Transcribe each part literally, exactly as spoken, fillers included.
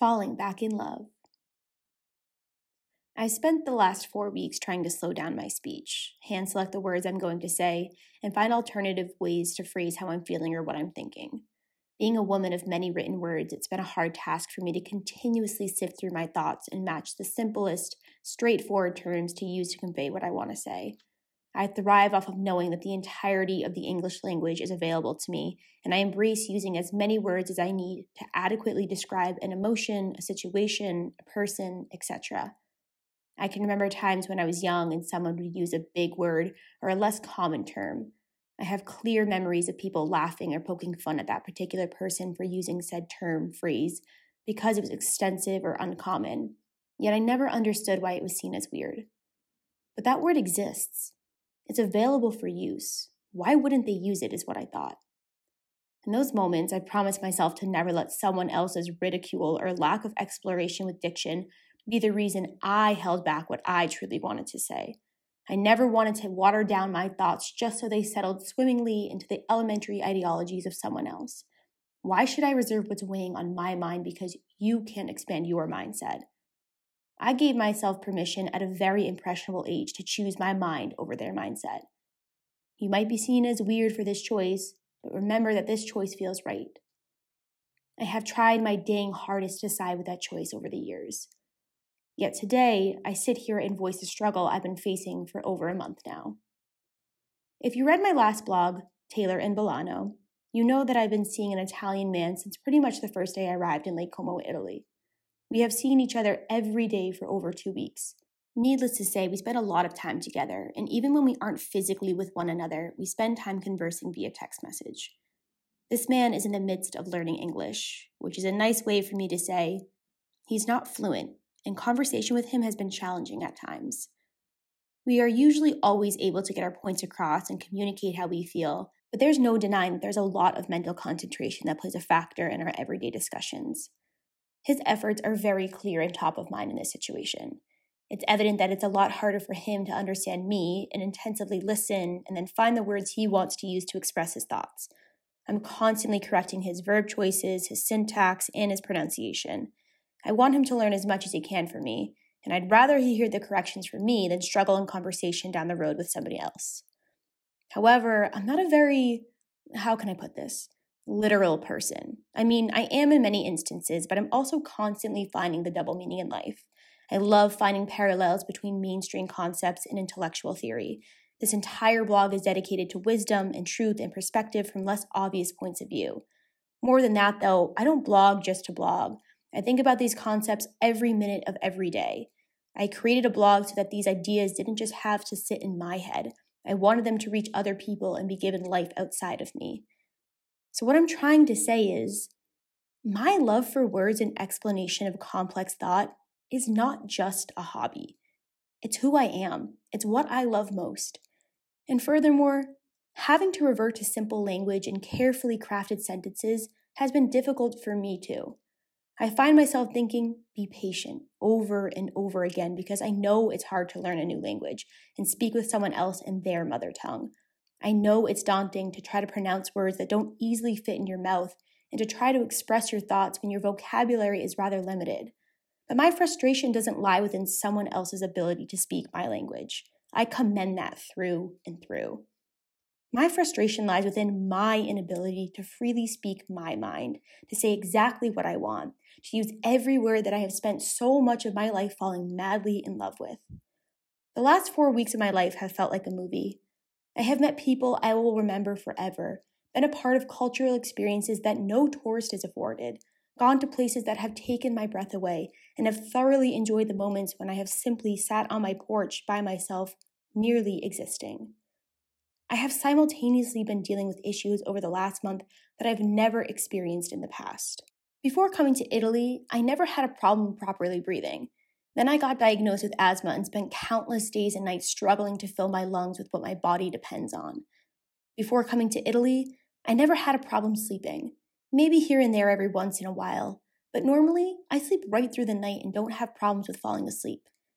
falling back in love. I spent the last four weeks trying to slow down my speech, hand select the words I'm going to say, and find alternative ways to phrase how I'm feeling or what I'm thinking. Being a woman of many written words, it's been a hard task for me to continuously sift through my thoughts and match the simplest, straightforward terms to use to convey what I want to say. I thrive off of knowing that the entirety of the English language is available to me, and I embrace using as many words as I need to adequately describe an emotion, a situation, a person, et cetera. I can remember times when I was young and someone would use a big word or a less common term. I have clear memories of people laughing or poking fun at that particular person for using said term, phrase, because it was extensive or uncommon, yet I never understood why it was seen as weird. But that word exists. It's available for use. Why wouldn't they use it is what I thought. In those moments, I promised myself to never let someone else's ridicule or lack of exploration with diction be the reason I held back what I truly wanted to say. I never wanted to water down my thoughts just so they settled swimmingly into the elementary ideologies of someone else. Why should I reserve what's weighing on my mind because you can't expand your mindset? I gave myself permission at a very impressionable age to choose my mind over their mindset. You might be seen as weird for this choice, but remember that this choice feels right. I have tried my dang hardest to side with that choice over the years. Yet today, I sit here and voice the struggle I've been facing for over a month now. If you read my last blog, Taylor and Bolano, you know that I've been seeing an Italian man since pretty much the first day I arrived in Lake Como, Italy. We have seen each other every day for over two weeks. Needless to say, we spend a lot of time together, and even when we aren't physically with one another, we spend time conversing via text message. This man is in the midst of learning English, which is a nice way for me to say he's not fluent, and conversation with him has been challenging at times. We are usually always able to get our points across and communicate how we feel, but there's no denying that there's a lot of mental concentration that plays a factor in our everyday discussions. His efforts are very clear and top of mind in this situation. It's evident that it's a lot harder for him to understand me and intensively listen and then find the words he wants to use to express his thoughts. I'm constantly correcting his verb choices, his syntax, and his pronunciation. I want him to learn as much as he can from me, and I'd rather he hear the corrections from me than struggle in conversation down the road with somebody else. However, I'm not a very, how can I put this, literal person. I mean, I am in many instances, but I'm also constantly finding the double meaning in life. I love finding parallels between mainstream concepts and intellectual theory. This entire blog is dedicated to wisdom and truth and perspective from less obvious points of view. More than that, though, I don't blog just to blog. I think about these concepts every minute of every day. I created a blog so that these ideas didn't just have to sit in my head. I wanted them to reach other people and be given life outside of me. So what I'm trying to say is, my love for words and explanation of complex thought is not just a hobby. It's who I am. It's what I love most. And furthermore, having to revert to simple language and carefully crafted sentences has been difficult for me too. I find myself thinking, be patient, over and over again because I know it's hard to learn a new language and speak with someone else in their mother tongue. I know it's daunting to try to pronounce words that don't easily fit in your mouth and to try to express your thoughts when your vocabulary is rather limited. But my frustration doesn't lie within someone else's ability to speak my language. I commend that through and through. My frustration lies within my inability to freely speak my mind, to say exactly what I want, to use every word that I have spent so much of my life falling madly in love with. The last four weeks of my life have felt like a movie. I have met people I will remember forever, been a part of cultural experiences that no tourist is afforded, gone to places that have taken my breath away, and have thoroughly enjoyed the moments when I have simply sat on my porch by myself, merely existing. I have simultaneously been dealing with issues over the last month that I've never experienced in the past. Before coming to Italy, I never had a problem properly breathing. Then I got diagnosed with asthma and spent countless days and nights struggling to fill my lungs with what my body depends on. Before coming to Italy, I never had a problem sleeping. Maybe here and there every once in a while, but normally I sleep right through the night and don't have problems with falling asleep.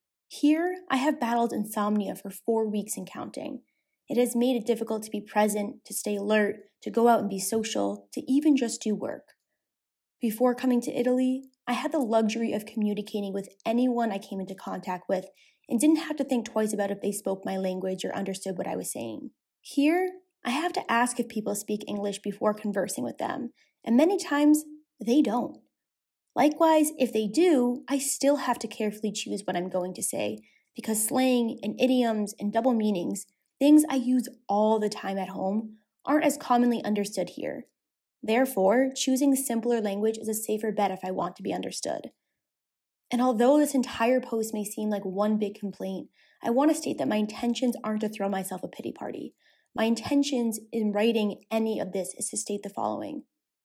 Here, I have battled insomnia for four weeks and counting. It has made it difficult to be present, to stay alert, to go out and be social, to even just do work. Before coming to Italy, I had the luxury of communicating with anyone I came into contact with and didn't have to think twice about if they spoke my language or understood what I was saying. Here, I have to ask if people speak English before conversing with them, and many times they don't. Likewise, if they do, I still have to carefully choose what I'm going to say, because slang and idioms and double meanings, things I use all the time at home, aren't as commonly understood here. Therefore, choosing simpler language is a safer bet if I want to be understood. And although this entire post may seem like one big complaint, I want to state that my intentions aren't to throw myself a pity party. My intentions in writing any of this is to state the following.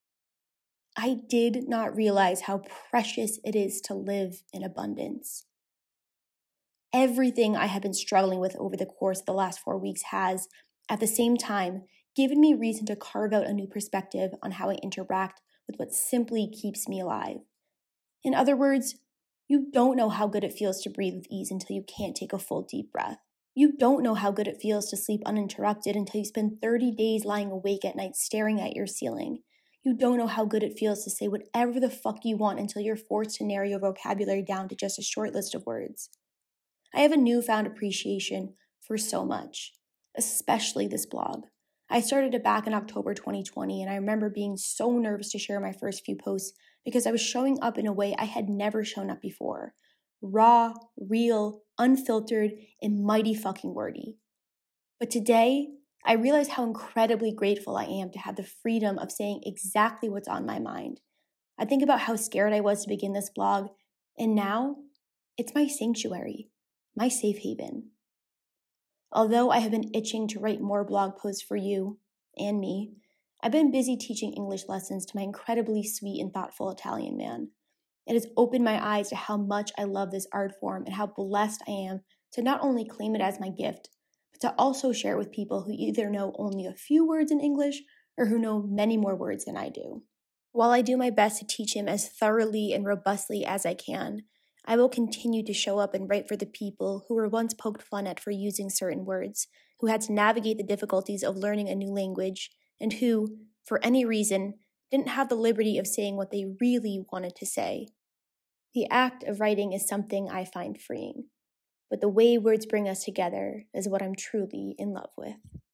I did not realize how precious it is to live in abundance. Everything I have been struggling with over the course of the last four weeks has, at the same time, given me reason to carve out a new perspective on how I interact with what simply keeps me alive. In other words, you don't know how good it feels to breathe with ease until you can't take a full deep breath. You don't know how good it feels to sleep uninterrupted until you spend thirty days lying awake at night staring at your ceiling. You don't know how good it feels to say whatever the fuck you want until you're forced to narrow your vocabulary down to just a short list of words. I have a newfound appreciation for so much, especially this blog. I started it back in October twenty twenty, and I remember being so nervous to share my first few posts because I was showing up in a way I had never shown up before. Raw, real, unfiltered, and mighty fucking wordy. But today, I realize how incredibly grateful I am to have the freedom of saying exactly what's on my mind. I think about how scared I was to begin this blog, and now, it's my sanctuary, my safe haven. Although I have been itching to write more blog posts for you and me, I've been busy teaching English lessons to my incredibly sweet and thoughtful Italian man. It has opened my eyes to how much I love this art form and how blessed I am to not only claim it as my gift, but to also share it with people who either know only a few words in English or who know many more words than I do. While I do my best to teach him as thoroughly and robustly as I can, I will continue to show up and write for the people who were once poked fun at for using certain words, who had to navigate the difficulties of learning a new language, and who, for any reason, didn't have the liberty of saying what they really wanted to say. The act of writing is something I find freeing, but the way words bring us together is what I'm truly in love with.